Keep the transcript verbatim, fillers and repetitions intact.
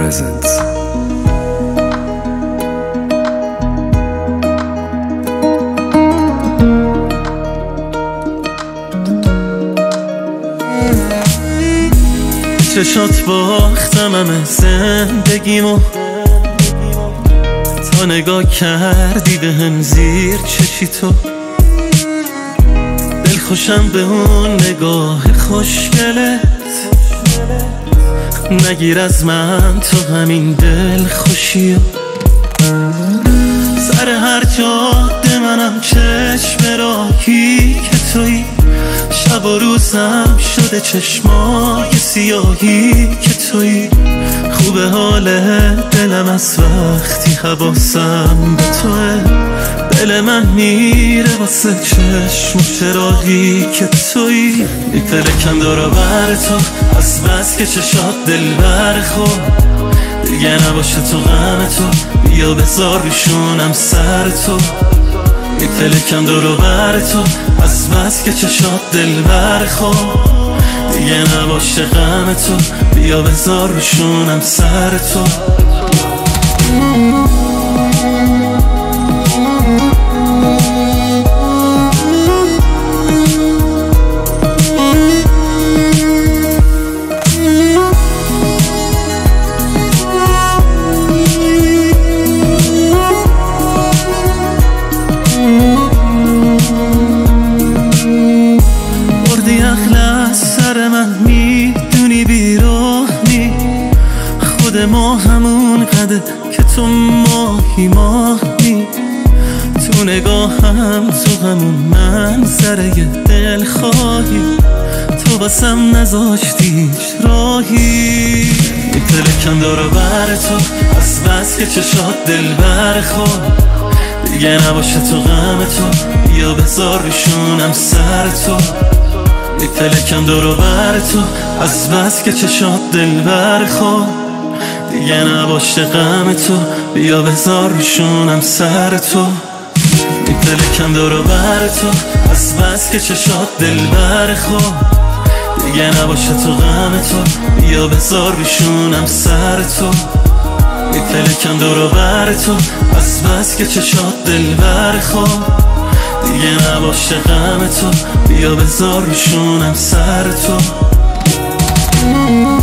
presents. چشات باختم همه زندگیمو، تا نگاه کردی به هم زیر چشی تو. دل خوشم به اون نگاه خوشگلت، نگیر از من تو همین دل خوشیو. سر هر جاده منم چشم راهی که تویی، شب و روزم شده چشمای سیاهی که تویی. خوبه حال دلم از وقتی حواسم به توه، دل من میره واسه چشم و چراغی که تویی. میپلکم دورا بر تو از بس که چشات دل برخور، دیگه نباشه تو غم تو، بیا بذار روشونم سر تو. میپلکم دورو بر تو از بس که چشات دل برخور، دیگه نباشه غم تو، بیا بذار روشونم سر تو. خود ما همون قده که تو ماهی ماهی، تو نگاهم تو همون منظره دل خواهی، تو بسم نذاشتی هیچ راهی. میپلکم دورو بر تو از بس که چشات دل برخور، دیگه نباشه تو غم تو، بیا بذار روشونم سر تو. میپلکم دورو بر تو از بس که چشات دل برخور، دیگه نباشه غم تو، بیا بذار روشونم سر تو. میپلکم دورو بر تو از بس که چشات دل برخور، دیگه نباشه تو غم تو، بیا بذار روشونم سر تو. میپلکم دورو بر تو از بس که چشات دل برخور، دیگه نباشه غم تو، بیا بذار روشونم سر تو.